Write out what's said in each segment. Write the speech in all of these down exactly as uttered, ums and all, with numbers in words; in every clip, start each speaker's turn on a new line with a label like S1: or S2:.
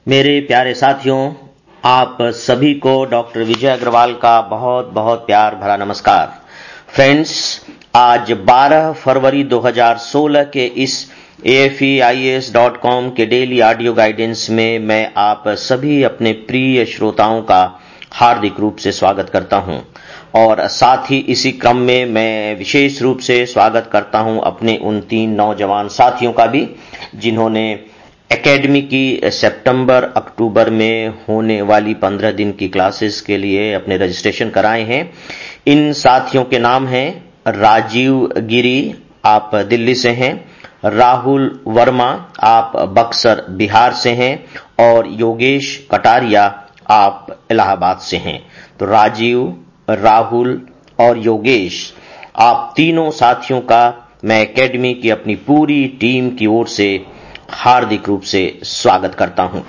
S1: मेरे प्यारे साथियों, आप सभी को डॉक्टर विजय अग्रवाल का बहुत बहुत प्यार भरा नमस्कार। फ्रेंड्स, आज बारह फरवरी दो हज़ार सोलह के इस A F E I A S dot com के डेली ऑडियो गाइडेंस में मैं आप सभी अपने प्रिय श्रोताओं का हार्दिक रूप से स्वागत करता हूं और साथ ही इसी क्रम में मैं विशेष रूप से स्वागत करता हूं अपने उन तीन नौजवान साथियों का भी जिन्होंने एकेडमी की सितंबर अक्टूबर में होने वाली पंद्रह दिन की क्लासेस के लिए अपने रजिस्ट्रेशन कराए हैं। इन साथियों के नाम हैं राजीव गिरी, आप दिल्ली से हैं, राहुल वर्मा, आप बक्सर बिहार से हैं और योगेश कटारिया, आप इलाहाबाद से हैं। तो राजीव, राहुल और योगेश, आप तीनों साथियों का मैं एकेडमी की अपनी पूरी टीम की ओर से हार्दिक रूप से स्वागत करता हूं।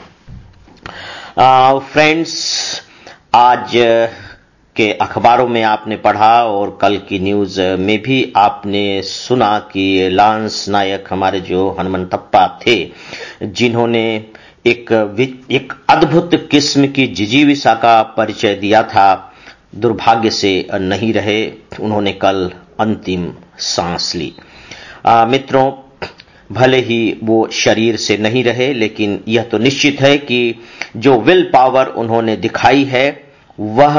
S1: फ्रेंड्स, आज के अखबारों में आपने पढ़ा और कल की न्यूज में भी आपने सुना कि लांस नायक हमारे जो हनुमंतप्पा थे, जिन्होंने एक एक अद्भुत किस्म की जिजीविसा का परिचय दिया था, दुर्भाग्य से नहीं रहे। उन्होंने कल अंतिम सांस ली। आ, मित्रों, भले ही वो शरीर से नहीं रहे, लेकिन यह तो निश्चित है कि जो विल पावर उन्होंने दिखाई है वह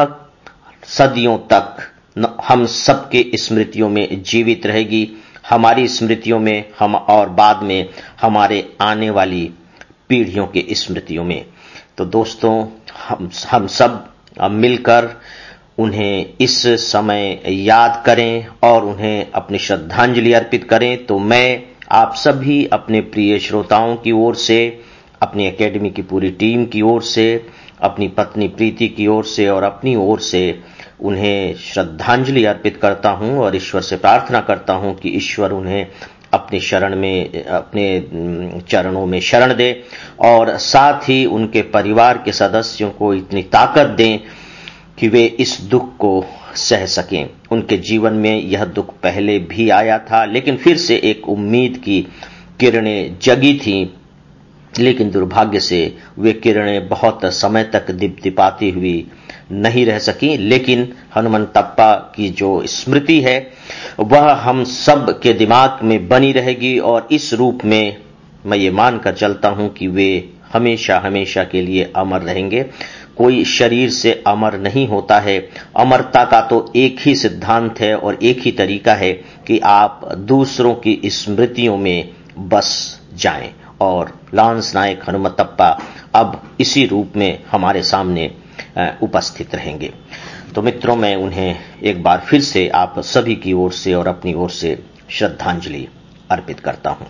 S1: सदियों तक हम सबके स्मृतियों में जीवित रहेगी, हमारी स्मृतियों में, हम और बाद में हमारे आने वाली पीढ़ियों के स्मृतियों में। तो दोस्तों, हम हम सब मिलकर उन्हें इस समय याद करें और उन्हें अपनी श्रद्धांजलि अर्पित करें। तो मैं आप सभी अपने प्रिय श्रोताओं की ओर से, अपनी एकेडमी की पूरी टीम की ओर से, अपनी पत्नी प्रीति की ओर से और अपनी ओर से उन्हें श्रद्धांजलि अर्पित करता हूं और ईश्वर से प्रार्थना करता हूं कि ईश्वर उन्हें अपने शरण में, अपने चरणों में शरण दे और साथ ही उनके परिवार के सदस्यों को इतनी ताकत दें कि वे इस दुख को सह सकें। उनके जीवन में यह दुख पहले भी आया था, लेकिन फिर से एक उम्मीद की किरणें जगी थीं, लेकिन दुर्भाग्य से वे किरणें बहुत समय तक दीप्तिपाती हुई नहीं रह सकी। लेकिन हनुमंतप्पा की जो स्मृति है वह हम सब के दिमाग में बनी रहेगी और इस रूप में मैं ये मानकर चलता हूं कि वे हमेशा हमेशा के लिए अमर रहेंगे। कोई शरीर से अमर नहीं होता है। अमरता का तो एक ही सिद्धांत है और एक ही तरीका है कि आप दूसरों की स्मृतियों में बस जाएं और लांस नायक हनुमंतप्पा अब इसी रूप में हमारे सामने उपस्थित रहेंगे। तो मित्रों, मैं उन्हें एक बार फिर से आप सभी की ओर से और अपनी ओर से श्रद्धांजलि अर्पित करता हूं।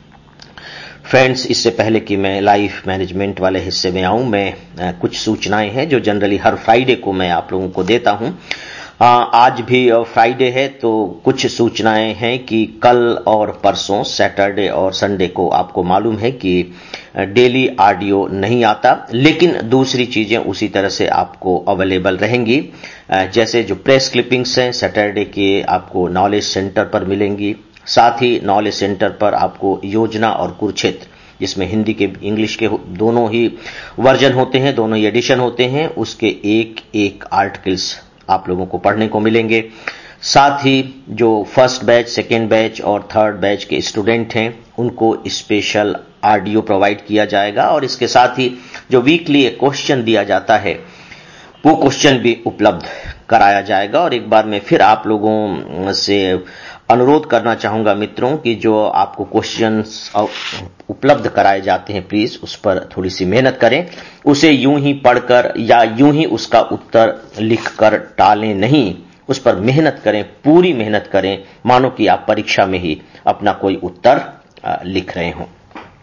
S1: फ्रेंड्स, इससे पहले कि मैं लाइफ मैनेजमेंट वाले हिस्से में आऊं, मैं कुछ सूचनाएं हैं जो जनरली हर फ्राइडे को मैं आप लोगों को देता हूं। आ, आज भी फ्राइडे है तो कुछ सूचनाएं हैं कि कल और परसों सैटरडे और संडे को आपको मालूम है कि डेली ऑडियो नहीं आता, लेकिन दूसरी चीजें उसी तरह से आपको अवेलेबल रहेंगी। जैसे जो प्रेस क्लिपिंग्स हैं सैटरडे के आपको नॉलेज सेंटर पर मिलेंगी, साथ ही नॉलेज सेंटर पर आपको योजना और कुरुक्षेत्र, जिसमें हिंदी के इंग्लिश के दोनों ही वर्जन होते हैं, दोनों ही एडिशन होते हैं, उसके एक एक आर्टिकल्स आप लोगों को पढ़ने को मिलेंगे। साथ ही जो फर्स्ट बैच, सेकेंड बैच और थर्ड बैच के स्टूडेंट हैं उनको स्पेशल ऑडियो प्रोवाइड किया जाएगा और इसके साथ ही जो वीकली क्वेश्चन दिया जाता है वो क्वेश्चन भी उपलब्ध कराया जाएगा। और एक बार मैं फिर आप लोगों से अनुरोध करना चाहूंगा मित्रों कि जो आपको क्वेश्चंस उपलब्ध कराए जाते हैं, प्लीज उस पर थोड़ी सी मेहनत करें। उसे यूं ही पढ़कर या यूं ही उसका उत्तर लिखकर टालें नहीं, उस पर मेहनत करें, पूरी मेहनत करें, मानो कि आप परीक्षा में ही अपना कोई उत्तर लिख रहे हों।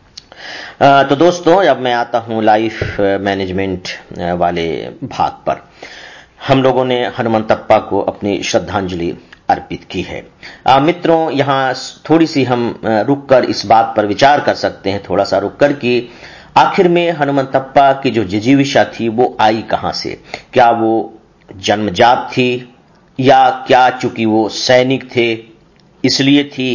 S1: तो दोस्तों, अब मैं आता हूं लाइफ मैनेजमेंट वाले भाग पर। हम लोगों ने हनुमंतप्पा को अपनी श्रद्धांजलि अर्पित की है। आ, मित्रों, यहाँ थोड़ी सी हम रुककर इस बात पर विचार कर सकते हैं, थोड़ा सा रुककर, कि आखिर में हनुमंतप्पा की जो जिजीविसा थी वो आई कहां से? क्या वो जन्मजात थी या क्या चूंकि वो सैनिक थे इसलिए थी,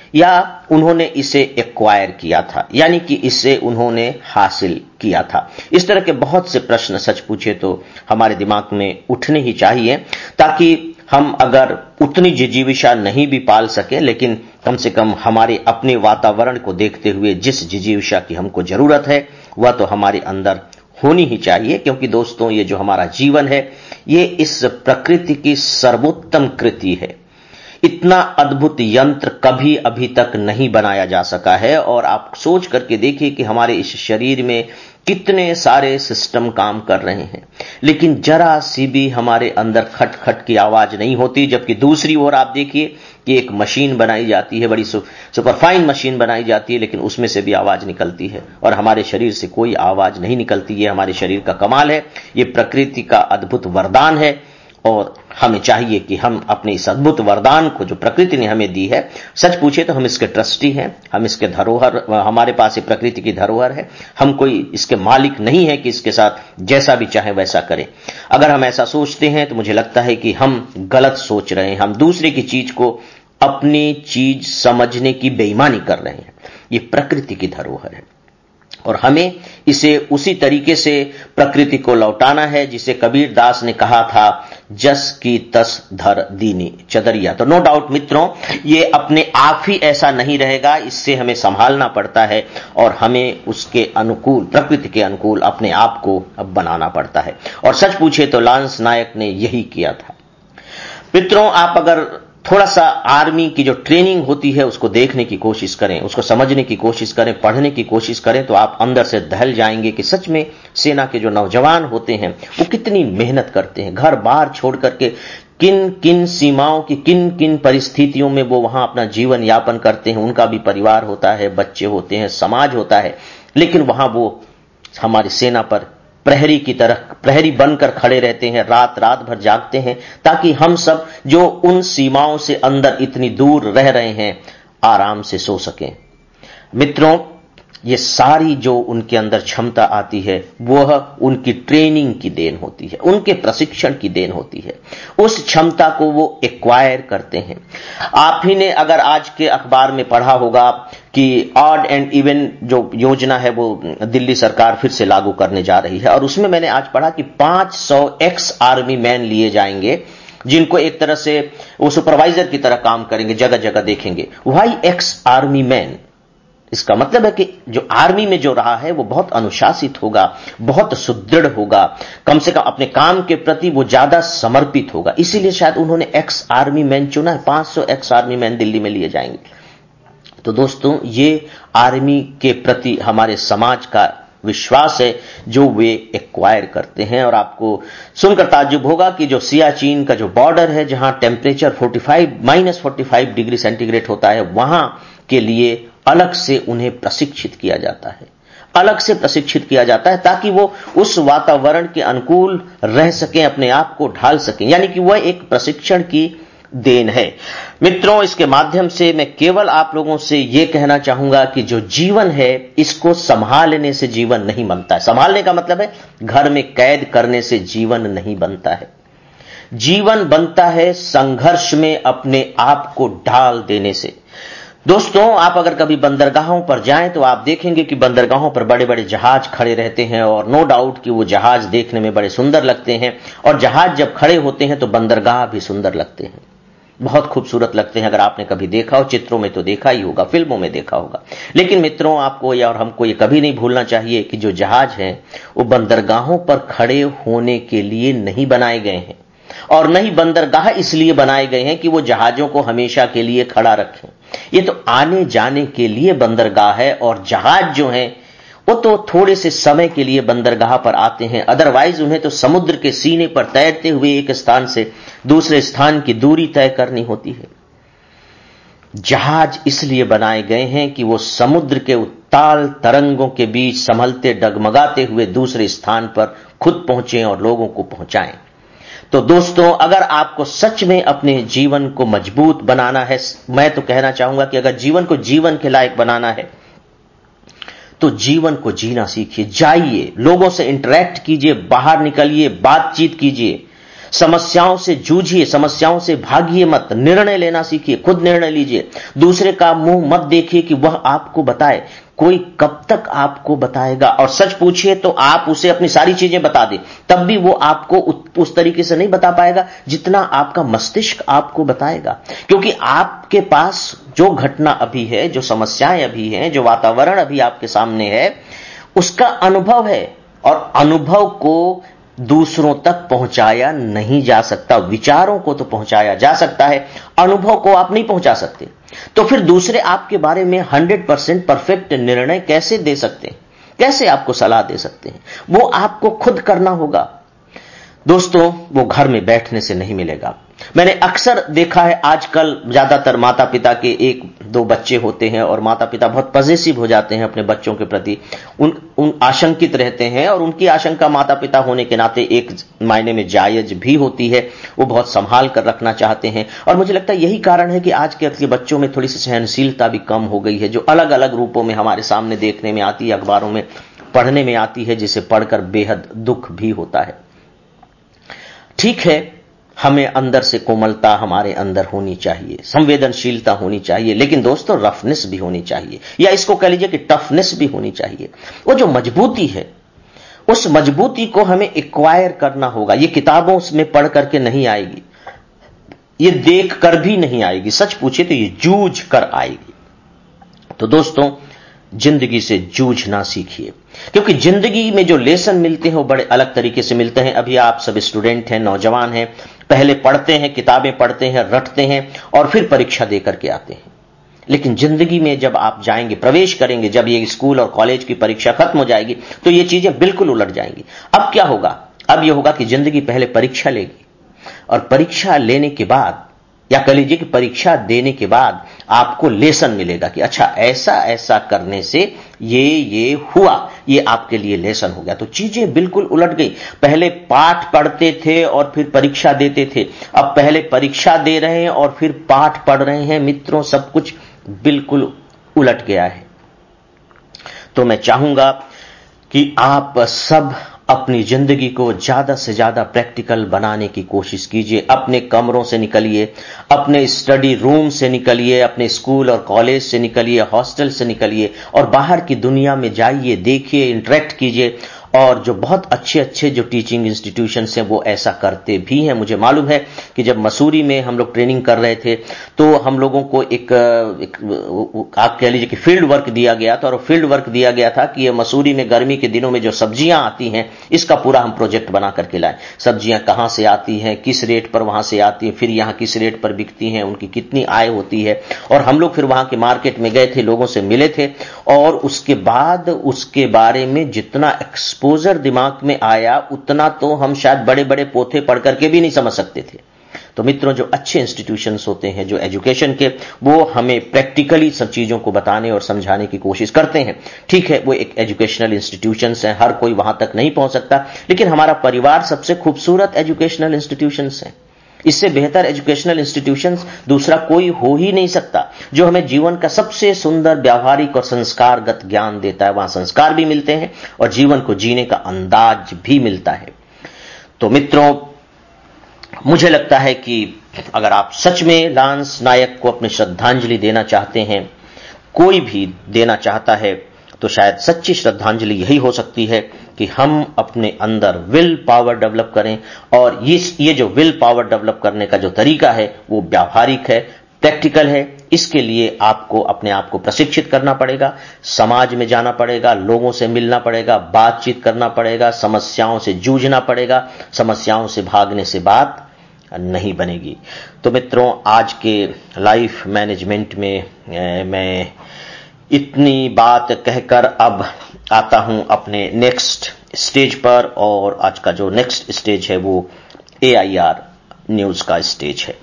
S1: या उन्होंने इसे एक्वायर किया था, यानी कि इसे उन्होंने हासिल किया था? इस तरह के बहुत से प्रश्न सच पूछे तो हमारे दिमाग में उठने ही चाहिए, ताकि हम अगर उतनी जिजीविषा नहीं भी पाल सके, लेकिन कम से कम हमारे अपने वातावरण को देखते हुए जिस जिजीविषा की हमको जरूरत है वह तो हमारे अंदर होनी ही चाहिए। क्योंकि दोस्तों, ये जो हमारा जीवन है ये इस प्रकृति की सर्वोत्तम कृति है। इतना अद्भुत यंत्र कभी अभी तक नहीं बनाया जा सका है। और आप सोच करके देखिए कि हमारे इस शरीर में कितने सारे सिस्टम काम कर रहे हैं, लेकिन जरा सी भी हमारे अंदर खट खट की आवाज नहीं होती। जबकि दूसरी ओर आप देखिए कि एक मशीन बनाई जाती है, बड़ी सुपरफाइन मशीन बनाई जाती है, लेकिन उसमें से भी आवाज निकलती है और हमारे शरीर से कोई आवाज नहीं निकलती। ये हमारे शरीर का कमाल है, ये प्रकृति का अद्भुत वरदान है। और हमें चाहिए कि हम अपने इस अद्भुत वरदान को जो प्रकृति ने हमें दी है, सच पूछे तो हम इसके ट्रस्टी हैं, हम इसके धरोहर, हमारे पास ये प्रकृति की धरोहर है। हम कोई इसके मालिक नहीं है कि इसके साथ जैसा भी चाहे वैसा करें। अगर हम ऐसा सोचते हैं तो मुझे लगता है कि हम गलत सोच रहे हैं। हम दूसरे की चीज को अपनी चीज समझने की बेईमानी कर रहे हैं। ये प्रकृति की धरोहर है और हमें इसे उसी तरीके से प्रकृति को लौटाना है जिसे कबीर दास ने कहा था, जस की तस धर दीनी चदरिया। तो नो डाउट मित्रों, ये अपने आप ही ऐसा नहीं रहेगा, इससे हमें संभालना पड़ता है और हमें उसके अनुकूल, प्रकृति के अनुकूल अपने आप को बनाना पड़ता है। और सच पूछे तो लांस नायक ने यही किया था। मित्रों, आप अगर थोड़ा सा आर्मी की जो ट्रेनिंग होती है उसको देखने की कोशिश करें, उसको समझने की कोशिश करें, पढ़ने की कोशिश करें, तो आप अंदर से दहल जाएंगे कि सच में सेना के जो नौजवान होते हैं वो कितनी मेहनत करते हैं। घर बार छोड़ करके किन किन सीमाओं की, किन किन परिस्थितियों में वो वहां अपना जीवन यापन करते हैं। उनका भी परिवार होता है, बच्चे होते हैं, समाज होता है, लेकिन वहां वो हमारी सेना पर प्रहरी की तरह प्रहरी बनकर खड़े रहते हैं, रात रात भर जागते हैं, ताकि हम सब जो उन सीमाओं से अंदर इतनी दूर रह रहे हैं आराम से सो सकें। मित्रों, ये सारी जो उनके अंदर क्षमता आती है वह उनकी ट्रेनिंग की देन होती है, उनके प्रशिक्षण की देन होती है। उस क्षमता को वो एक्वायर करते हैं। आप ही ने अगर आज के अखबार में पढ़ा होगा कि ऑड एंड इवन जो योजना है वो दिल्ली सरकार फिर से लागू करने जा रही है, और उसमें मैंने आज पढ़ा कि पांच सौ एक्स आर्मी मैन लिए जाएंगे, जिनको एक तरह से वो सुपरवाइजर की तरह काम करेंगे, जगह जगह देखेंगे। Why X army man? इसका मतलब है कि जो आर्मी में जो रहा है वो बहुत अनुशासित होगा, बहुत सुदृढ़ होगा, कम से कम अपने काम के प्रति वो ज्यादा समर्पित होगा। इसीलिए शायद उन्होंने एक्स आर्मी मैन चुना है। पांच सौ एक्स आर्मी मैन दिल्ली में लिए जाएंगे। तो दोस्तों, ये आर्मी के प्रति हमारे समाज का विश्वास है जो वे एक्वायर करते हैं। और आपको सुनकर ताज्जुब होगा कि जो सियाचिन का जो बॉर्डर है, जहां टेम्परेचर पैंतालीस माइनस पैंतालीस डिग्री सेंटीग्रेड होता है, वहां के लिए अलग से उन्हें प्रशिक्षित किया जाता है, अलग से प्रशिक्षित किया जाता है ताकि वो उस वातावरण के अनुकूल रह सकें, अपने आप को ढाल सकें। यानी कि वह एक प्रशिक्षण की देन है। मित्रों, इसके माध्यम से मैं केवल आप लोगों से यह कहना चाहूंगा कि जो जीवन है इसको संभालने से जीवन नहीं बनता है। संभालने का मतलब है घर में कैद करने से जीवन नहीं बनता है। जीवन बनता है संघर्ष में अपने आप को ढाल देने से। दोस्तों, आप अगर कभी बंदरगाहों पर जाएं तो आप देखेंगे कि बंदरगाहों पर बड़े बड़े जहाज खड़े रहते हैं, और नो डाउट कि वो जहाज देखने में बड़े सुंदर लगते हैं। और जहाज जब खड़े होते हैं तो बंदरगाह भी सुंदर लगते हैं, बहुत खूबसूरत लगते हैं। अगर आपने कभी देखा हो, चित्रों में तो देखा ही होगा, फिल्मों में देखा होगा। लेकिन मित्रों, आपको या और हमको ये कभी नहीं भूलना चाहिए कि जो जहाज हैं वो बंदरगाहों पर खड़े होने के लिए नहीं बनाए गए हैं, और नहीं बंदरगाह इसलिए बनाए गए हैं कि वो जहाजों को हमेशा के लिए खड़ा रखें। ये तो आने जाने के लिए बंदरगाह है, और जहाज जो हैं वो तो थोड़े से समय के लिए बंदरगाह पर आते हैं, अदरवाइज उन्हें तो समुद्र के सीने पर तैरते हुए एक स्थान से दूसरे स्थान की दूरी तय करनी होती है। जहाज इसलिए बनाए गए हैं कि वो समुद्र के उत्ताल तरंगों के बीच संभलते डगमगाते हुए दूसरे स्थान पर खुद पहुंचे और लोगों को पहुंचाएं। तो दोस्तों, अगर आपको सच में अपने जीवन को मजबूत बनाना है, मैं तो कहना चाहूंगा कि अगर जीवन को जीवन के लायक बनाना है तो जीवन को जीना सीखिए। जाइए, लोगों से इंटरेक्ट कीजिए, बाहर निकलिए, बातचीत कीजिए, समस्याओं से जूझिए, समस्याओं से भागिए मत, निर्णय लेना सीखिए, खुद निर्णय लीजिए। दूसरे का मुंह मत देखिए कि वह आपको बताए, कोई कब तक आपको बताएगा। और सच पूछिए तो आप उसे अपनी सारी चीजें बता दें, तब भी वो आपको उस तरीके से नहीं बता पाएगा जितना आपका मस्तिष्क आपको बताएगा। क्योंकि आपके पास जो घटना अभी है, जो समस्याएं अभी हैं, जो वातावरण अभी आपके सामने है, उसका अनुभव है, और अनुभव को दूसरों तक पहुंचाया नहीं जा सकता। विचारों को तो पहुंचाया जा सकता है, अनुभव को आप नहीं पहुंचा सकते। तो फिर दूसरे आपके बारे में हंड्रेड परसेंट परफेक्ट निर्णय कैसे दे सकते हैं, कैसे आपको सलाह दे सकते हैं? वो आपको खुद करना होगा दोस्तों, वो घर में बैठने से नहीं मिलेगा। मैंने अक्सर देखा है आजकल ज्यादातर माता पिता के एक दो बच्चे होते हैं और माता पिता बहुत पॉजिटिव हो जाते हैं अपने बच्चों के प्रति, उन उन आशंकित रहते हैं, और उनकी आशंका माता पिता होने के नाते एक मायने में जायज भी होती है। वो बहुत संभाल कर रखना चाहते हैं, और मुझे लगता है यही कारण है कि आज के बच्चों में थोड़ी सी सहनशीलता भी कम हो गई है, जो अलग अलग रूपों में हमारे सामने देखने में आती है, अखबारों में पढ़ने में आती है, जिसे पढ़कर बेहद दुख भी होता है। ठीक है, हमें अंदर से कोमलता हमारे अंदर होनी चाहिए, संवेदनशीलता होनी चाहिए, लेकिन दोस्तों रफनेस भी होनी चाहिए, या इसको कह लीजिए कि टफनेस भी होनी चाहिए। वो जो मजबूती है, उस मजबूती को हमें एक्वायर करना होगा। ये किताबों में पढ़ करके नहीं आएगी, ये देख कर भी नहीं आएगी, सच पूछे तो ये जूझ कर आएगी। तो दोस्तों, जिंदगी से जूझना सीखिए, क्योंकि जिंदगी में जो लेसन मिलते हैं वो बड़े अलग तरीके से मिलते हैं। अभी आप सब स्टूडेंट हैं, नौजवान हैं, पहले पढ़ते हैं, किताबें पढ़ते हैं, रटते हैं, और फिर परीक्षा देकर के आते हैं। लेकिन जिंदगी में जब आप जाएंगे, प्रवेश करेंगे, जब ये स्कूल और कॉलेज की परीक्षा खत्म हो जाएगी, तो ये चीजें बिल्कुल उलट जाएंगी। अब क्या होगा? अब यह होगा कि जिंदगी पहले परीक्षा लेगी, और परीक्षा लेने के बाद, या कह लीजिए कि परीक्षा देने के बाद आपको लेसन मिलेगा कि अच्छा ऐसा ऐसा करने से ये ये हुआ, ये आपके लिए लेसन हो गया। तो चीजें बिल्कुल उलट गई। पहले पाठ पढ़ते थे और फिर परीक्षा देते थे, अब पहले परीक्षा दे रहे हैं और फिर पाठ पढ़ रहे हैं। मित्रों, सब कुछ बिल्कुल उलट गया है। तो मैं चाहूंगा कि आप सब अपनी जिंदगी को ज्यादा से ज्यादा प्रैक्टिकल बनाने की कोशिश कीजिए। अपने कमरों से निकलिए, अपने स्टडी रूम से निकलिए, अपने स्कूल और कॉलेज से निकलिए, हॉस्टल से निकलिए, और बाहर की दुनिया में जाइए, देखिए, इंटरेक्ट कीजिए। और जो बहुत अच्छे अच्छे जो टीचिंग इंस्टीट्यूशंस हैं वो ऐसा करते भी हैं। मुझे मालूम है कि जब मसूरी में हम लोग ट्रेनिंग कर रहे थे तो हम लोगों को एक, एक आप कह लीजिए कि फील्ड वर्क दिया गया था, और फील्ड वर्क दिया गया था कि ये मसूरी में गर्मी के दिनों में जो सब्जियां आती हैं, इसका पूरा हम प्रोजेक्ट बना करके लाए। सब्जियां कहां से आती हैं, किस रेट पर वहां से आती हैं, फिर यहां किस रेट पर बिकती हैं, उनकी कितनी आय होती है। और हम लोग फिर वहां के मार्केट में गए थे, लोगों से मिले थे, और उसके बाद उसके बारे में जितना एक्सपोजर दिमाग में आया उतना तो हम शायद बड़े बड़े पोथे पढ़ करके भी नहीं समझ सकते थे। तो मित्रों, जो अच्छे इंस्टीट्यूशंस होते हैं जो एजुकेशन के, वो हमें प्रैक्टिकली सब चीजों को बताने और समझाने की कोशिश करते हैं। ठीक है, वो एक एजुकेशनल इंस्टीट्यूशंस हैं, हर कोई वहां तक नहीं पहुंच सकता, लेकिन हमारा परिवार सबसे खूबसूरत एजुकेशनल इंस्टीट्यूशंस हैं। इससे बेहतर एजुकेशनल इंस्टीट्यूशंस दूसरा कोई हो ही नहीं सकता, जो हमें जीवन का सबसे सुंदर व्यावहारिक और संस्कारगत ज्ञान देता है। वहां संस्कार भी मिलते हैं और जीवन को जीने का अंदाज भी मिलता है। तो मित्रों, मुझे लगता है कि अगर आप सच में लांस नायक को अपनी श्रद्धांजलि देना चाहते हैं, कोई भी देना चाहता है, तो शायद सच्ची श्रद्धांजलि यही हो सकती है कि हम अपने अंदर विल पावर डेवलप करें। और ये ये जो विल पावर डेवलप करने का जो तरीका है वो व्यावहारिक है, प्रैक्टिकल है। इसके लिए आपको अपने आप को प्रशिक्षित करना पड़ेगा, समाज में जाना पड़ेगा, लोगों से मिलना पड़ेगा, बातचीत करना पड़ेगा, समस्याओं से जूझना पड़ेगा। समस्याओं से भागने से बात नहीं बनेगी। तो मित्रों, आज के लाइफ मैनेजमेंट में मैं इतनी बात कहकर अब आता हूं अपने नेक्स्ट स्टेज पर, और आज का जो नेक्स्ट स्टेज है वो ए आई आर न्यूज का स्टेज है।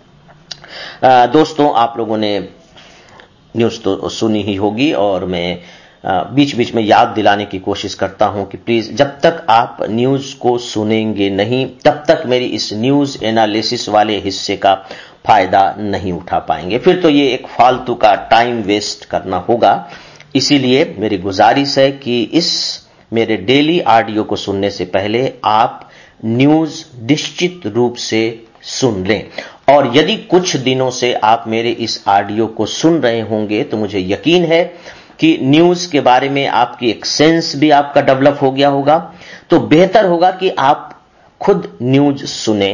S1: आ, दोस्तों, आप लोगों ने न्यूज तो सुनी ही होगी, और मैं बीच बीच में याद दिलाने की कोशिश करता हूं कि प्लीज जब तक आप न्यूज को सुनेंगे नहीं, तब तक मेरी इस न्यूज एनालिसिस वाले हिस्से का फायदा नहीं उठा पाएंगे। फिर तो ये एक फालतू का टाइम वेस्ट करना होगा। इसीलिए मेरी गुजारिश है कि इस मेरे डेली ऑडियो को सुनने से पहले आप न्यूज निश्चित रूप से सुन लें। और यदि कुछ दिनों से आप मेरे इस ऑडियो को सुन रहे होंगे तो मुझे यकीन है कि न्यूज के बारे में आपकी एक सेंस भी आपका डेवलप हो गया होगा। तो बेहतर होगा कि आप खुद न्यूज सुने,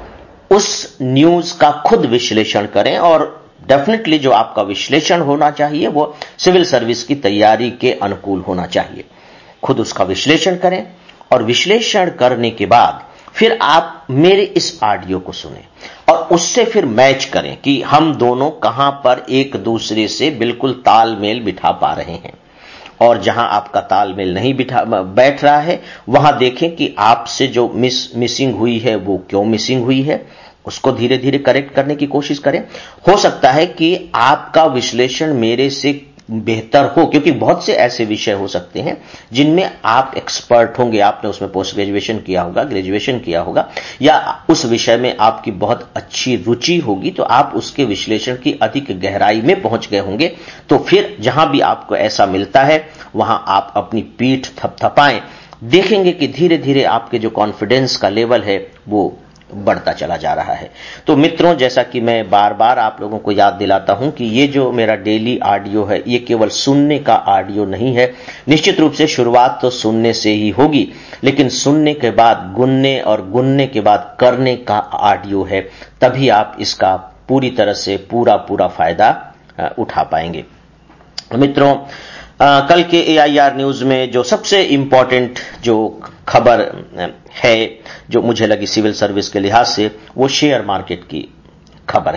S1: उस न्यूज का खुद विश्लेषण करें और डेफिनेटली जो आपका विश्लेषण होना चाहिए वो सिविल सर्विस की तैयारी के अनुकूल होना चाहिए। खुद उसका विश्लेषण करें और विश्लेषण करने के बाद फिर आप मेरे इस ऑडियो को सुनें और उससे फिर मैच करें कि हम दोनों कहां पर एक दूसरे से बिल्कुल तालमेल बिठा पा रहे हैं। और जहां आपका तालमेल नहीं बिठा बैठ रहा है वहां देखें कि आपसे जो मिस मिसिंग हुई है वो क्यों मिसिंग हुई है, उसको धीरे धीरे करेक्ट करने की कोशिश करें। हो सकता है कि आपका विश्लेषण मेरे से बेहतर हो, क्योंकि बहुत से ऐसे विषय हो सकते हैं जिनमें आप एक्सपर्ट होंगे, आपने उसमें पोस्ट ग्रेजुएशन किया होगा, ग्रेजुएशन किया होगा, या उस विषय में आपकी बहुत अच्छी रुचि होगी, तो आप उसके विश्लेषण की अधिक गहराई में पहुंच गए होंगे। तो फिर जहां भी आपको ऐसा मिलता है वहां आप अपनी पीठ थपथपाएं, देखेंगे कि धीरे धीरे आपके जो कॉन्फिडेंस का लेवल है वो बढ़ता चला जा रहा है। तो मित्रों, जैसा कि मैं बार बार आप लोगों को याद दिलाता हूं कि ये जो मेरा डेली ऑडियो है ये केवल सुनने का ऑडियो नहीं है। निश्चित रूप से शुरुआत तो सुनने से ही होगी, लेकिन सुनने के बाद गुनने और गुनने के बाद करने का ऑडियो है, तभी आप इसका पूरी तरह से पूरा पूरा फायदा उठा पाएंगे। मित्रों, आ, कल के ए आई आर न्यूज में जो सबसे इंपॉर्टेंट जो खबर है जो मुझे लगी सिविल सर्विस के लिहाज से, वो शेयर मार्केट की खबर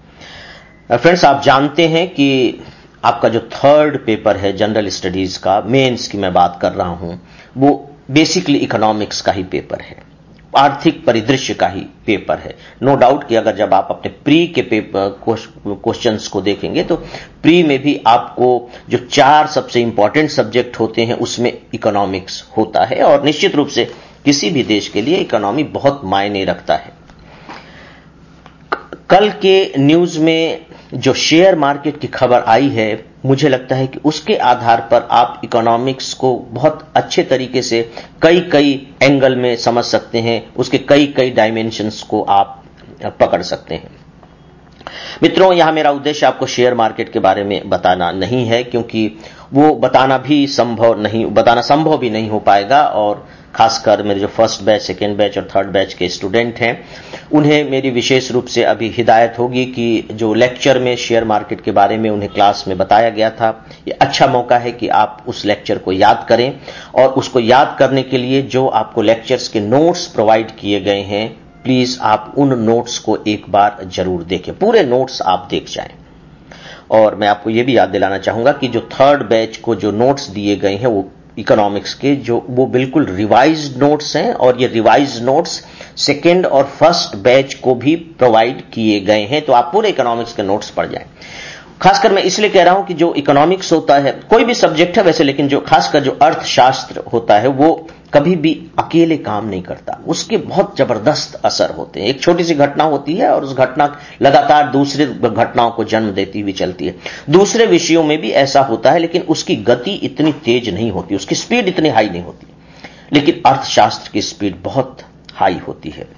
S1: है। फ्रेंड्स, आप जानते हैं कि आपका जो थर्ड पेपर है जनरल स्टडीज का, मेंस की मैं बात कर रहा हूं, वो बेसिकली इकोनॉमिक्स का ही पेपर है, आर्थिक परिदृश्य का ही पेपर है। नो डाउट कि अगर जब आप अपने प्री के क्वेश्चंस को देखेंगे तो प्री में भी आपको जो चार सबसे इंपॉर्टेंट सब्जेक्ट होते हैं उसमें इकोनॉमिक्स होता है, और निश्चित रूप से किसी भी देश के लिए इकोनॉमी बहुत मायने रखता है। कल के न्यूज में जो शेयर मार्केट की खबर आई है, मुझे लगता है कि उसके आधार पर आप इकोनॉमिक्स को बहुत अच्छे तरीके से कई कई एंगल में समझ सकते हैं, उसके कई कई डायमेंशंस को आप पकड़ सकते हैं। मित्रों, यहां मेरा उद्देश्य आपको शेयर मार्केट के बारे में बताना नहीं है, क्योंकि वो बताना भी संभव नहीं बताना संभव भी नहीं हो पाएगा, और खासकर मेरे जो फर्स्ट बैच, सेकेंड बैच और थर्ड बैच के स्टूडेंट हैं उन्हें मेरी विशेष रूप से अभी हिदायत होगी कि जो लेक्चर में शेयर मार्केट के बारे में उन्हें क्लास में बताया गया था, ये अच्छा मौका है कि आप उस लेक्चर को याद करें, और उसको याद करने के लिए जो आपको लेक्चर्स के नोट्स प्रोवाइड किए गए हैं, प्लीज आप उन नोट्स को एक बार जरूर देखें, पूरे नोट्स आप देख जाएं। और मैं आपको यह भी याद दिलाना चाहूंगा कि जो थर्ड बैच को जो नोट्स दिए गए हैं वो इकोनॉमिक्स के, जो वो बिल्कुल रिवाइज्ड नोट्स हैं, और ये रिवाइज्ड नोट्स सेकेंड और फर्स्ट बैच को भी प्रोवाइड किए गए हैं। तो आप पूरे इकोनॉमिक्स के नोट्स पढ़ जाएं। खासकर मैं इसलिए कह रहा हूं कि जो इकोनॉमिक्स होता है, कोई भी सब्जेक्ट है वैसे, लेकिन जो खासकर जो अर्थशास्त्र होता है वो कभी भी अकेले काम नहीं करता, उसके बहुत जबरदस्त असर होते हैं। एक छोटी सी घटना होती है और उस घटना लगातार दूसरे घटनाओं को जन्म देती हुई चलती है। दूसरे विषयों में भी ऐसा होता है, लेकिन उसकी गति इतनी तेज नहीं होती, उसकी स्पीड इतनी हाई नहीं होती, लेकिन अर्थशास्त्र की स्पीड बहुत हाई होती है।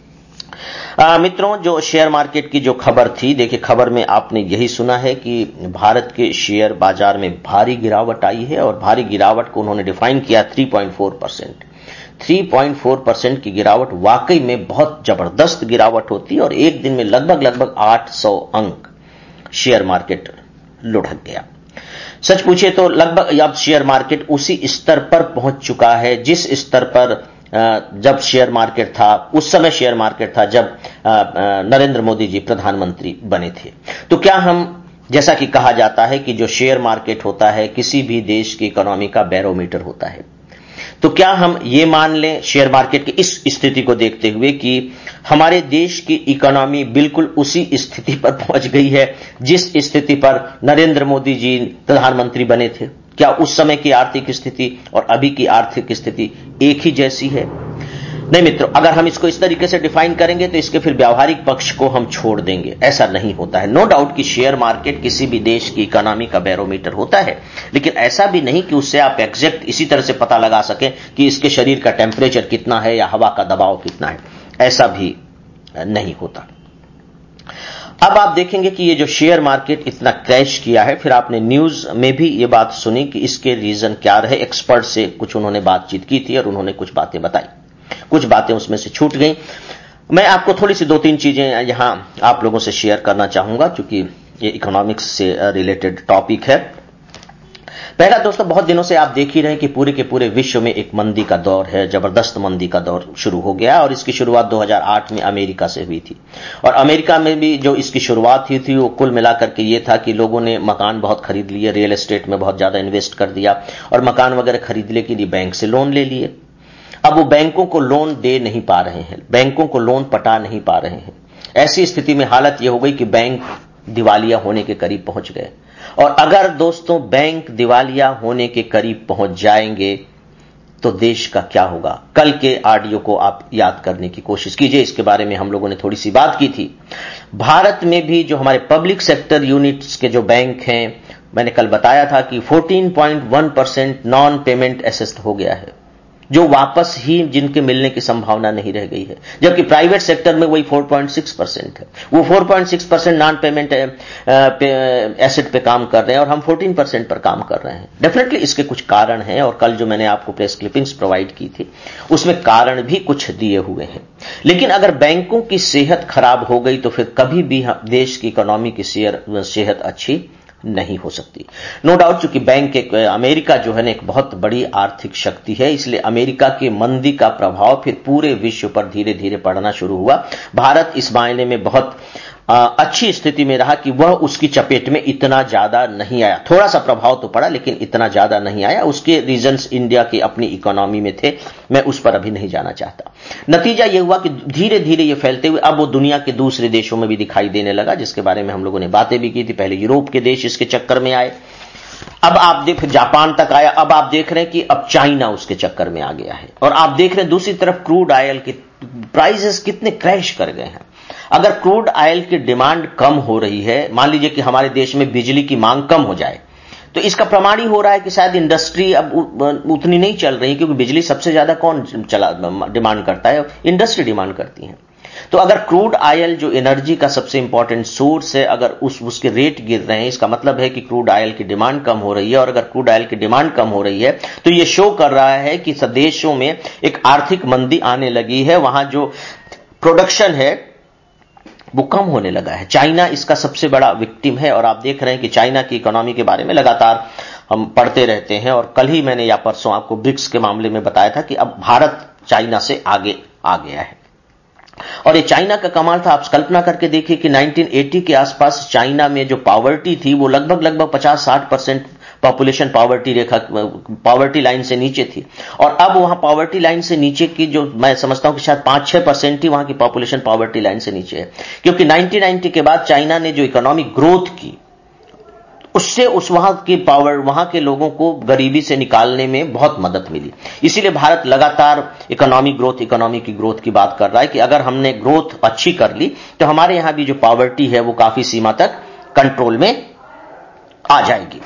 S1: आ, मित्रों, जो शेयर मार्केट की जो खबर थी, देखिए खबर में आपने यही सुना है कि भारत के शेयर बाजार में भारी गिरावट आई है, और भारी गिरावट को उन्होंने डिफाइन किया तीन पॉइंट चार परसेंट। तीन पॉइंट चार परसेंट की गिरावट वाकई में बहुत जबरदस्त गिरावट होती है, और एक दिन में लगभग लगभग आठ सौ अंक शेयर मार्केट लुढ़क गया। सच पूछे तो लगभग अब शेयर मार्केट उसी स्तर पर पहुंच चुका है जिस स्तर पर जब शेयर मार्केट था, उस समय शेयर मार्केट था जब नरेंद्र मोदी जी प्रधानमंत्री बने थे। तो क्या हम, जैसा कि कहा जाता है कि जो शेयर मार्केट होता है किसी भी देश की इकोनॉमी का बैरोमीटर होता है, तो क्या हम ये मान लें शेयर मार्केट की इस स्थिति को देखते हुए कि हमारे देश की इकोनॉमी बिल्कुल उसी स्थिति पर पहुंच गई है जिस स्थिति पर नरेंद्र मोदी जी प्रधानमंत्री बने थे? क्या उस समय की आर्थिक स्थिति और अभी की आर्थिक स्थिति एक ही जैसी है? नहीं मित्रों, अगर हम इसको इस तरीके से डिफाइन करेंगे तो इसके फिर व्यावहारिक पक्ष को हम छोड़ देंगे। ऐसा नहीं होता है। नो डाउट कि शेयर मार्केट किसी भी देश की इकोनॉमी का बैरोमीटर होता है, लेकिन ऐसा भी नहीं कि उससे आप एग्जैक्ट इसी तरह से पता लगा सकें कि इसके शरीर का टेम्परेचर कितना है या हवा का दबाव कितना है। ऐसा भी नहीं होता। अब आप देखेंगे कि ये जो शेयर मार्केट इतना क्रैश किया है, फिर आपने न्यूज में भी ये बात सुनी कि इसके रीजन क्या रहे। एक्सपर्ट से कुछ उन्होंने बातचीत की थी और उन्होंने कुछ बातें बताई, कुछ बातें उसमें से छूट गई। मैं आपको थोड़ी सी दो तीन चीजें यहां आप लोगों से शेयर करना चाहूंगा, क्योंकि ये इकोनॉमिक्स से रिलेटेड टॉपिक है। पहला दोस्तों, बहुत दिनों से आप देख ही रहे हैं कि पूरे के पूरे विश्व में एक मंदी का दौर है, जबरदस्त मंदी का दौर शुरू हो गया और इसकी शुरुआत दो हज़ार आठ में अमेरिका से हुई थी। और अमेरिका में भी जो इसकी शुरुआत हुई थी वो कुल मिलाकर के ये था कि लोगों ने मकान बहुत खरीद लिए, रियल एस्टेट में बहुत ज्यादा इन्वेस्ट कर दिया और मकान वगैरह खरीदने के लिए बैंक से लोन ले लिए। अब वो बैंकों को लोन दे नहीं पा रहे हैं, बैंकों को लोन पटा नहीं पा रहे हैं। ऐसी स्थिति में हालत यह हो गई कि बैंक दिवालिया होने के करीब पहुंच गए। और अगर दोस्तों बैंक दिवालिया होने के करीब पहुंच जाएंगे तो देश का क्या होगा? कल के ऑडियो को आप याद करने की कोशिश कीजिए, इसके बारे में हम लोगों ने थोड़ी सी बात की थी। भारत में भी जो हमारे पब्लिक सेक्टर यूनिट्स के जो बैंक हैं, मैंने कल बताया था कि चौदह पॉइंट एक परसेंट नॉन पेमेंट एसेट हो गया है, जो वापस ही जिनके मिलने की संभावना नहीं रह गई है। जबकि प्राइवेट सेक्टर में वही चार पॉइंट छह परसेंट है। वो चार पॉइंट छह परसेंट नॉन पेमेंट एसेट पे काम कर रहे हैं और हम चौदह परसेंट पर काम कर रहे हैं। डेफिनेटली इसके कुछ कारण हैं और कल जो मैंने आपको प्रेस क्लिपिंग्स प्रोवाइड की थी उसमें कारण भी कुछ दिए हुए हैं। लेकिन अगर बैंकों की सेहत खराब हो गई तो फिर कभी भी देश की इकोनॉमी की सेहत अच्छी नहीं हो सकती। नो डाउट, चूंकि बैंक एक अमेरिका जो है ना एक बहुत बड़ी आर्थिक शक्ति है, इसलिए अमेरिका की मंदी का प्रभाव फिर पूरे विश्व पर धीरे धीरे पड़ना शुरू हुआ। भारत इस मायने में बहुत आ, अच्छी स्थिति में रहा कि वह उसकी चपेट में इतना ज्यादा नहीं आया। थोड़ा सा प्रभाव तो पड़ा लेकिन इतना ज्यादा नहीं आया। उसके रीजंस इंडिया की अपनी इकोनॉमी में थे, मैं उस पर अभी नहीं जाना चाहता। नतीजा यह हुआ कि धीरे धीरे यह फैलते हुए अब वो दुनिया के दूसरे देशों में भी दिखाई देने लगा, जिसके बारे में हम लोगों ने बातें भी की थी। पहले यूरोप के देश इसके चक्कर में आए, अब आप देख जापान तक आया, अब आप देख रहे हैं कि अब चाइना उसके चक्कर में आ गया है। और आप देख रहे हैं दूसरी तरफ क्रूड ऑयल के प्राइसेस कितने क्रैश कर गए हैं। अगर क्रूड ऑयल की डिमांड कम हो रही है, मान लीजिए कि हमारे देश में बिजली की मांग कम हो जाए, तो इसका प्रमाण ही हो रहा है कि शायद इंडस्ट्री अब उतनी नहीं चल रही, क्योंकि बिजली सबसे ज्यादा कौन चला डिमांड करता है? इंडस्ट्री डिमांड करती है। तो अगर क्रूड ऑयल जो एनर्जी का सबसे इंपॉर्टेंट सोर्स है, अगर उस उसके रेट गिर रहे हैं, इसका मतलब है कि क्रूड ऑयल की डिमांड कम हो रही है। और अगर क्रूड ऑयल की डिमांड कम हो रही है तो यह शो कर रहा है कि देशों में एक आर्थिक मंदी आने लगी है, वहां जो प्रोडक्शन है वो कम होने लगा है। चाइना इसका सबसे बड़ा विक्टिम है और आप देख रहे हैं कि चाइना की इकोनॉमी के बारे में लगातार हम पढ़ते रहते हैं। और कल ही मैंने या परसों आपको ब्रिक्स के मामले में बताया था कि अब भारत चाइना से आगे आ गया है। और ये चाइना का कमाल था, आप कल्पना करके देखिए कि उन्नीस सौ अस्सी के आसपास चाइना में जो पॉवर्टी थी वो लगभग लगभग पचास साठ परसेंट पॉपुलेशन पॉवर्टी रेखा पॉवर्टी लाइन से नीचे थी। और अब वहां पॉवर्टी लाइन से नीचे की जो मैं समझता हूं कि शायद पांच छह परसेंट ही वहां की पॉपुलेशन पॉवर्टी लाइन से नीचे है, क्योंकि उन्नीस सौ नब्बे के बाद चाइना ने जो इकोनॉमिक ग्रोथ की उससे उस वहां की पावर वहां के लोगों को गरीबी से निकालने में बहुत मदद मिली। इसीलिए भारत लगातार इकोनॉमिक ग्रोथ इकोनॉमी की ग्रोथ की बात कर रहा है कि अगर हमने ग्रोथ अच्छी कर ली तो हमारे यहां भी जो पॉवर्टी है वो काफी सीमा तक कंट्रोल में आ जाएगी।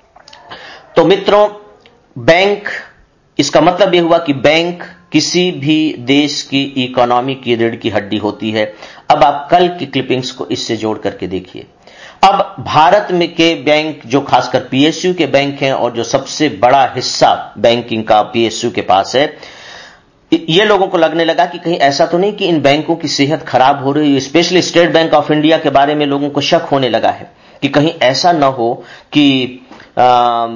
S1: तो मित्रों, बैंक, इसका मतलब यह हुआ कि बैंक किसी भी देश की इकोनॉमी की रीढ़ की हड्डी होती है। अब आप कल की क्लिपिंग्स को इससे जोड़ करके देखिए। अब भारत में के बैंक जो खासकर पीएसयू के बैंक हैं और जो सबसे बड़ा हिस्सा बैंकिंग का पीएसयू के पास है, ये लोगों को लगने लगा कि कहीं ऐसा तो नहीं कि इन बैंकों की सेहत खराब हो रही है। Specially state bank of India के बारे में लोगों को शक होने लगा है कि कहीं ऐसा न हो कि आ, आ,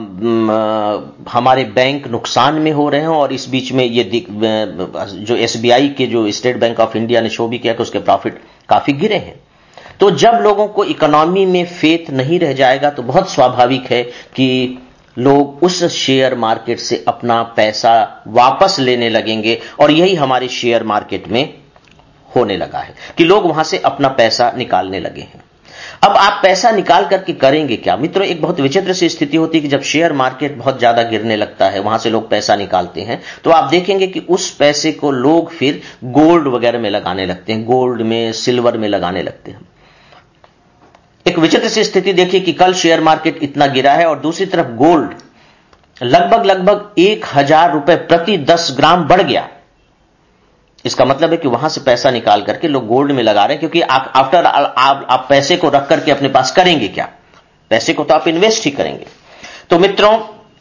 S1: हमारे बैंक नुकसान में हो रहे हैं। और इस बीच में ये जो एसबीआई के जो स्टेट बैंक ऑफ इंडिया ने शो भी किया कि उसके प्रॉफिट काफी गिरे हैं। तो जब लोगों को इकोनॉमी में फेथ नहीं रह जाएगा तो बहुत स्वाभाविक है कि लोग उस शेयर मार्केट से अपना पैसा वापस लेने लगेंगे। और यही हमारे शेयर मार्केट में होने लगा है कि लोग वहां से अपना पैसा निकालने लगे हैं। अब आप पैसा निकाल करके करेंगे क्या? मित्रों, एक बहुत विचित्र सी स्थिति होती है कि जब शेयर मार्केट बहुत ज्यादा गिरने लगता है, वहां से लोग पैसा निकालते हैं, तो आप देखेंगे कि उस पैसे को लोग फिर गोल्ड वगैरह में लगाने लगते हैं, गोल्ड में, सिल्वर में लगाने लगते हैं। एक विचित्र सी स्थिति देखिए कि कल शेयर मार्केट इतना गिरा है और दूसरी तरफ गोल्ड लगभग लगभग एक हजार रुपए प्रति दस ग्राम बढ़ गया। इसका मतलब है कि वहां से पैसा निकाल करके लोग गोल्ड में लगा रहे हैं, क्योंकि आफ्टर आप, आप पैसे को रख करके अपने पास करेंगे क्या? पैसे को तो आप इन्वेस्ट ही करेंगे। तो मित्रों,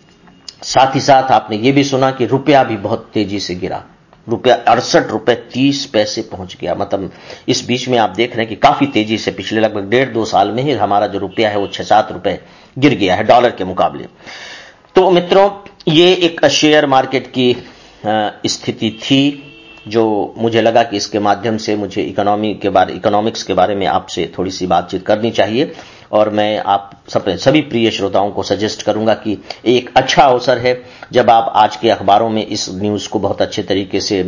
S1: साथ ही साथ आपने ये भी सुना कि रुपया भी बहुत तेजी से गिरा, रुपया अड़सठ रुपए तीस पैसे पहुंच गया। मतलब इस बीच में आप देख रहे हैं कि काफी तेजी से पिछले लगभग डेढ़ दो साल में ही हमारा जो रुपया है वो छह सात रुपए गिर गया है डॉलर के मुकाबले। तो मित्रों, ये एक शेयर मार्केट की स्थिति थी जो मुझे लगा कि इसके माध्यम से मुझे इकोनॉमी के बारे इकोनॉमिक्स के बारे में आपसे थोड़ी सी बातचीत करनी चाहिए। और मैं आप सब सभी प्रिय श्रोताओं को सजेस्ट करूंगा कि एक अच्छा अवसर है जब आप आज के अखबारों में इस न्यूज को बहुत अच्छे तरीके से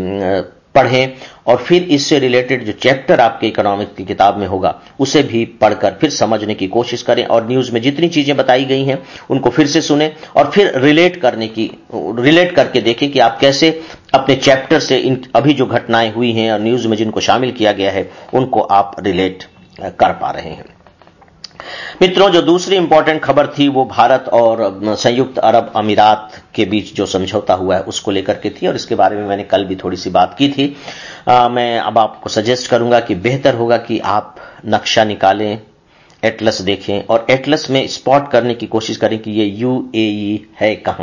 S1: पढ़ें और फिर इससे रिलेटेड जो चैप्टर आपके इकोनॉमिक्स की किताब में होगा उसे भी पढ़कर फिर समझने की कोशिश करें और न्यूज में जितनी चीजें बताई गई हैं उनको फिर से सुनें और फिर रिलेट करने की रिलेट करके देखें कि आप कैसे अपने चैप्टर से इन अभी जो घटनाएं हुई हैं और न्यूज में जिनको शामिल किया गया है उनको आप रिलेट कर पा रहे हैं। मित्रों, जो दूसरी इंपॉर्टेंट खबर थी वो भारत और संयुक्त अरब अमीरात के बीच जो समझौता हुआ है उसको लेकर के थी और इसके बारे में मैंने कल भी थोड़ी सी बात की थी। आ, मैं अब आपको सजेस्ट करूंगा कि बेहतर होगा कि आप नक्शा निकालें, एटलस देखें और एटलस में स्पॉट करने की कोशिश करें कि ये यूएई है कहां।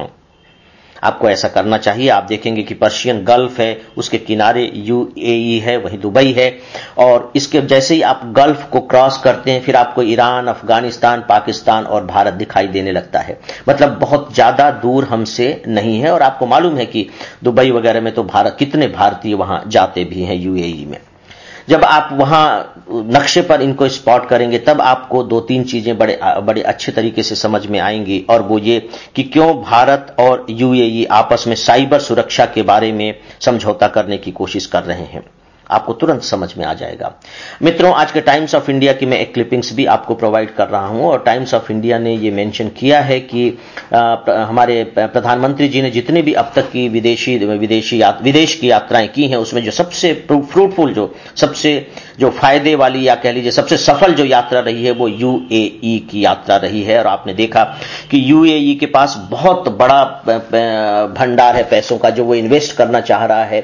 S1: आपको ऐसा करना चाहिए। आप देखेंगे कि पर्शियन गल्फ है, उसके किनारे यूएई है, वहीं दुबई है और इसके जैसे ही आप गल्फ को क्रॉस करते हैं फिर आपको ईरान, अफगानिस्तान, पाकिस्तान और भारत दिखाई देने लगता है। मतलब बहुत ज्यादा दूर हमसे नहीं है और आपको मालूम है कि दुबई वगैरह में तो भारत कितने भारतीय वहां जाते भी हैं यूएई में। जब आप वहां नक्शे पर इनको स्पॉट करेंगे तब आपको दो तीन चीजें बड़े बड़े अच्छे तरीके से समझ में आएंगी और वो ये कि क्यों भारत और यूएई आपस में साइबर सुरक्षा के बारे में समझौता करने की कोशिश कर रहे हैं। आपको तुरंत समझ में आ जाएगा। मित्रों, आज के टाइम्स ऑफ इंडिया की मैं एक क्लिपिंग्स भी आपको प्रोवाइड कर रहा हूं और टाइम्स ऑफ इंडिया ने ये मेंशन किया है कि आ, हमारे प्रधानमंत्री जी ने जितने भी अब तक की विदेशी विदेशी यात, विदेश की यात्राएं की हैं उसमें जो सबसे फ्रूटफुल, जो सबसे जो फायदे वाली या कह लीजिए सबसे सफल जो यात्रा रही है वो यूएई की यात्रा रही है। और आपने देखा कि यूएई के पास बहुत बड़ा भंडार है पैसों का जो वो इन्वेस्ट करना चाह रहा है।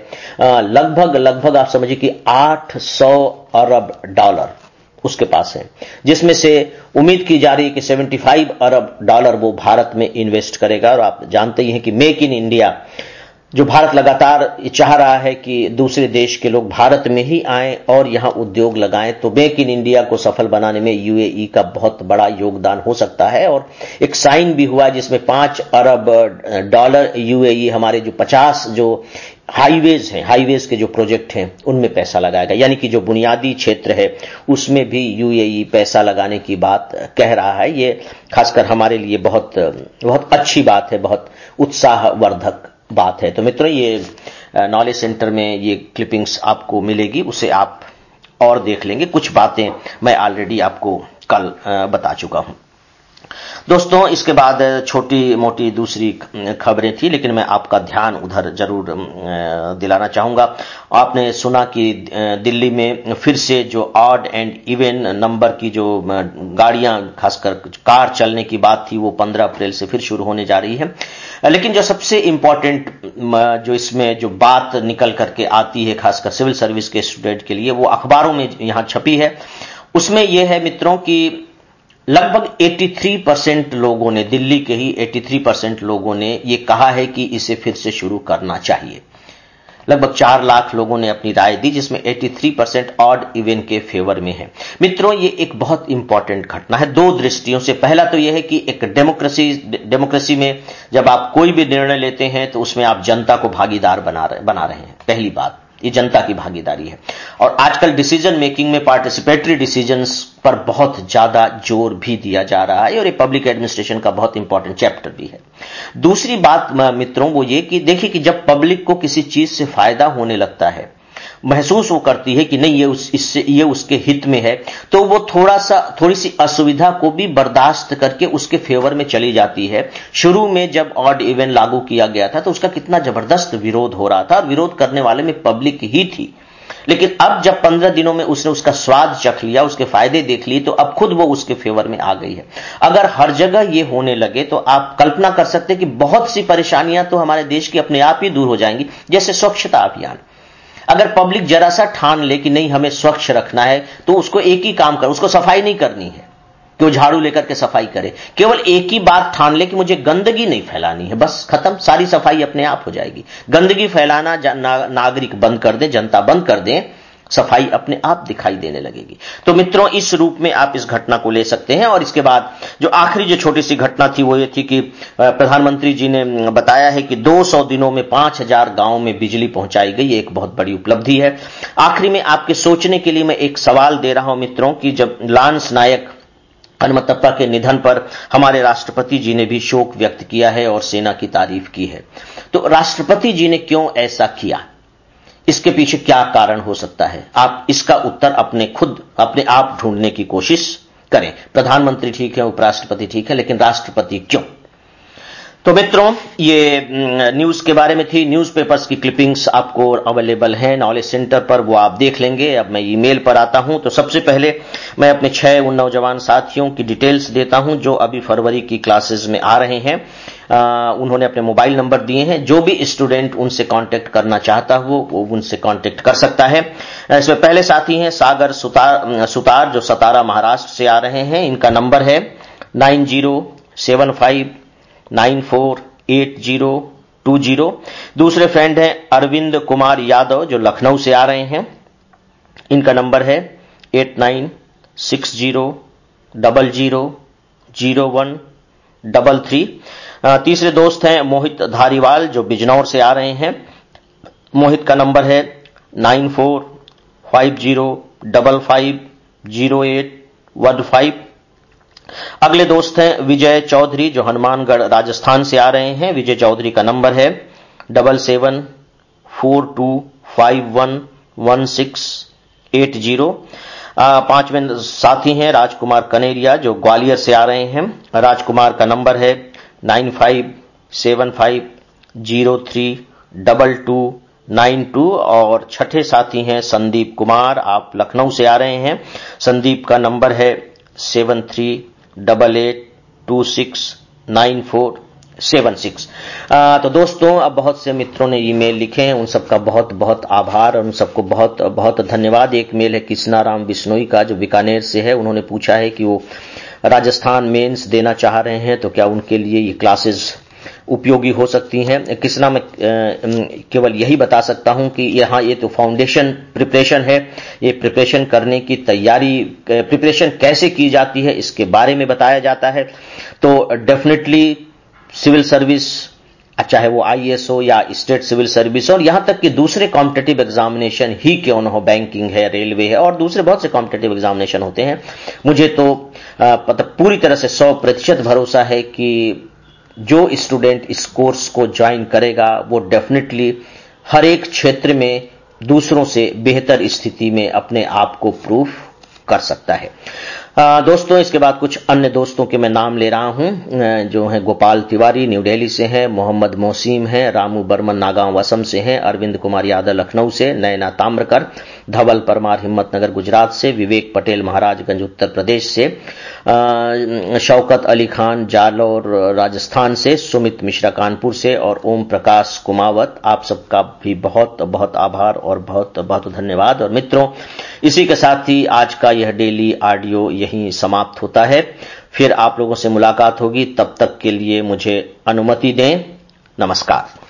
S1: लगभग लगभग आप समझिए कि आठ सौ अरब डॉलर उसके पास है, जिसमें से उम्मीद की जा रही है कि पचहत्तर अरब डॉलर वो भारत में इन्वेस्ट करेगा। और आप जानते ही हैं कि मेक इन इंडिया जो भारत लगातार चाह रहा है कि दूसरे देश के लोग भारत में ही आएं और यहां उद्योग लगाएं, तो मेक इन इंडिया को सफल बनाने में यूएई का बहुत बड़ा योगदान हो सकता है। और एक साइन भी हुआ जिसमें पांच अरब डॉलर यूएई हमारे जो पचास जो हाईवेज हैं, हाईवेज के जो प्रोजेक्ट हैं उनमें पैसा लगाएगा, यानी कि जो बुनियादी क्षेत्र है उसमें भी यूएई पैसा लगाने की बात कह रहा है। ये खासकर हमारे लिए बहुत बहुत अच्छी बात है, बहुत उत्साहवर्धक बात है। तो मित्रों, ये नॉलेज सेंटर में ये क्लिपिंग्स आपको मिलेगी, उसे आप और देख लेंगे। कुछ बातें मैं ऑलरेडी आपको कल बता चुका हूं। दोस्तों, इसके बाद छोटी मोटी दूसरी खबरें थी लेकिन मैं आपका ध्यान उधर जरूर दिलाना चाहूंगा। आपने सुना कि दिल्ली में फिर से जो ऑड एंड इवन नंबर की जो गाड़ियां, खासकर कार चलने की बात थी, वो पंद्रह अप्रैल से फिर शुरू होने जा रही है। लेकिन जो सबसे इंपॉर्टेंट जो इसमें जो बात निकल करके आती है खासकर सिविल सर्विस के स्टूडेंट के लिए, वो अखबारों में यहां छपी है। उसमें यह है मित्रों कि लगभग तिरासी परसेंट लोगों ने, दिल्ली के ही तिरासी परसेंट लोगों ने ये कहा है कि इसे फिर से शुरू करना चाहिए। लगभग चार लाख लोगों ने अपनी राय दी जिसमें तिरासी परसेंट ऑड इवन के फेवर में है। मित्रों, ये एक बहुत इंपॉर्टेंट घटना है दो दृष्टियों से। पहला तो यह है कि एक डेमोक्रेसी डेमोक्रेसी में जब आप कोई भी निर्णय लेते हैं तो उसमें आप जनता को भागीदार बना रहे बना रहे हैं। पहली बात, ये जनता की भागीदारी है। और आजकल डिसीजन मेकिंग में पार्टिसिपेटरी डिसीजंस पर बहुत ज्यादा जोर भी दिया जा रहा है और ये पब्लिक एडमिनिस्ट्रेशन का बहुत इंपॉर्टेंट चैप्टर भी है। दूसरी बात मित्रों वो ये कि देखिए कि जब पब्लिक को किसी चीज से फायदा होने लगता है महसूस वो करती है कि नहीं ये उस इससे ये उसके हित में है, तो वो थोड़ा सा थोड़ी सी असुविधा को भी बर्दाश्त करके उसके फेवर में चली जाती है। शुरू में जब ऑड इवन लागू किया गया था तो उसका कितना जबरदस्त विरोध हो रहा था और विरोध करने वाले में पब्लिक ही थी, लेकिन अब जब पंद्रह दिनों में उसने उसका स्वाद चख लिया, उसके फायदे देख लिए, तो अब खुद वो उसके फेवर में आ गई है। अगर हर जगह ये होने लगे तो आप कल्पना कर सकते हैं कि बहुत सी परेशानियां तो हमारे देश की अपने आप ही दूर हो जाएंगी। जैसे स्वच्छता अभियान, अगर पब्लिक जरा सा ठान ले कि नहीं हमें स्वच्छ रखना है, तो उसको एक ही काम कर, उसको सफाई नहीं करनी है कि वो झाड़ू लेकर के सफाई करे, केवल एक ही बात ठान ले कि मुझे गंदगी नहीं फैलानी है, बस खत्म, सारी सफाई अपने आप हो जाएगी। गंदगी फैलाना ना, नागरिक बंद कर दें, जनता बंद कर दें, सफाई अपने आप दिखाई देने लगेगी। तो मित्रों, इस रूप में आप इस घटना को ले सकते हैं। और इसके बाद जो आखिरी जो छोटी सी घटना थी वो ये थी कि प्रधानमंत्री जी ने बताया है कि दो सौ दिनों में पांच हजार गांवों में बिजली पहुंचाई गई, ये एक बहुत बड़ी उपलब्धि है। आखिरी में आपके सोचने के लिए मैं एक सवाल दे रहा हूं मित्रों कि जब लांस नायक हनुमंतप्पा के निधन पर हमारे राष्ट्रपति जी ने भी शोक व्यक्त किया है और सेना की तारीफ की है, तो राष्ट्रपति जी ने क्यों ऐसा किया, इसके पीछे क्या कारण हो सकता है? आप इसका उत्तर अपने खुद अपने आप ढूंढने की कोशिश करें। प्रधानमंत्री ठीक है, उपराष्ट्रपति ठीक है, लेकिन राष्ट्रपति क्यों? तो मित्रों, ये न्यूज के बारे में थी। न्यूज़पेपर्स की क्लिपिंग्स आपको अवेलेबल हैं नॉलेज सेंटर पर, वो आप देख लेंगे। अब मैं ईमेल पर आता हूं, तो सबसे पहले मैं अपने छह उन नौजवान साथियों की डिटेल्स देता हूं जो अभी फरवरी की क्लासेस में आ रहे हैं। आ, उन्होंने अपने मोबाइल नंबर दिए हैं, जो भी स्टूडेंट उनसे कांटेक्ट करना चाहता हो वो उनसे कांटेक्ट कर सकता है। इसमें पहले साथी हैं सागर सुतार सुतार जो सतारा महाराष्ट्र से आ रहे हैं। इनका नंबर है nine zero seven five nine four eight zero two zero. दूसरे फ्रेंड हैं अरविंद कुमार यादव जो लखनऊ से आ रहे हैं। इनका नंबर है eight nine six zero double zero zero one double three. तीसरे दोस्त हैं मोहित धारीवाल जो बिजनौर से आ रहे हैं। मोहित का नंबर है nine four five zero double five zero eight one five. अगले दोस्त हैं विजय चौधरी जो हनुमानगढ़ राजस्थान से आ रहे हैं। विजय चौधरी का नंबर है double seven four two five one one six eight zero. पांचवें साथी हैं राजकुमार कनेरिया जो ग्वालियर से आ रहे हैं। राजकुमार का नंबर है nine five seven five zero three double two nine two. और छठे साथी हैं संदीप कुमार, आप लखनऊ से आ रहे हैं। संदीप का नंबर है seven three double eight two six nine four seven six. तो दोस्तों, अब बहुत से मित्रों ने ईमेल लिखे हैं, उन सबका बहुत बहुत आभार और उन सबको बहुत बहुत धन्यवाद। एक मेल है किसनाराम बिश्नोई का जो बीकानेर से है। उन्होंने पूछा है कि वो राजस्थान मेंस देना चाह रहे हैं तो क्या उनके लिए ये क्लासेस उपयोगी हो सकती हैं। किसना मैं केवल यही बता सकता हूं कि यहां ये तो फाउंडेशन प्रिपरेशन है, ये प्रिपरेशन करने की तैयारी, प्रिपरेशन कैसे की जाती है इसके बारे में बताया जाता है। तो डेफिनेटली सिविल सर्विस, चाहे वो आईएएस हो या स्टेट सिविल सर्विस और यहां तक कि दूसरे कॉम्पिटिटिव एग्जामिनेशन ही क्यों न हो, बैंकिंग है, रेलवे है और दूसरे बहुत से कॉम्पिटिटिव एग्जामिनेशन होते हैं, मुझे तो पता पूरी तरह से सौ प्रतिशत भरोसा है कि जो स्टूडेंट इस कोर्स को ज्वाइन करेगा वो डेफिनेटली हर एक क्षेत्र में दूसरों से बेहतर स्थिति में अपने आप को प्रूव कर सकता है। आ, दोस्तों, इसके बाद कुछ अन्य दोस्तों के मैं नाम ले रहा हूं जो हैं गोपाल तिवारी न्यू दिल्ली से हैं, मोहम्मद मोसीम हैं, रामू बर्मन नागांव असम से हैं, अरविंद कुमार यादव लखनऊ से, नैना ताम्रकर, धवल परमार हिम्मतनगर गुजरात से, विवेक पटेल महाराजगंज उत्तर प्रदेश से, शौकत अली खान जालौर राजस्थान से, सुमित मिश्रा कानपुर से और ओम प्रकाश कुमावत, आप सबका भी बहुत बहुत आभार और बहुत बहुत धन्यवाद। और मित्रों, इसी के साथ ही आज का यह डेली ऑडियो यहीं समाप्त होता है। फिर आप लोगों से मुलाकात होगी, तब तक के लिए मुझे अनुमति दें। नमस्कार।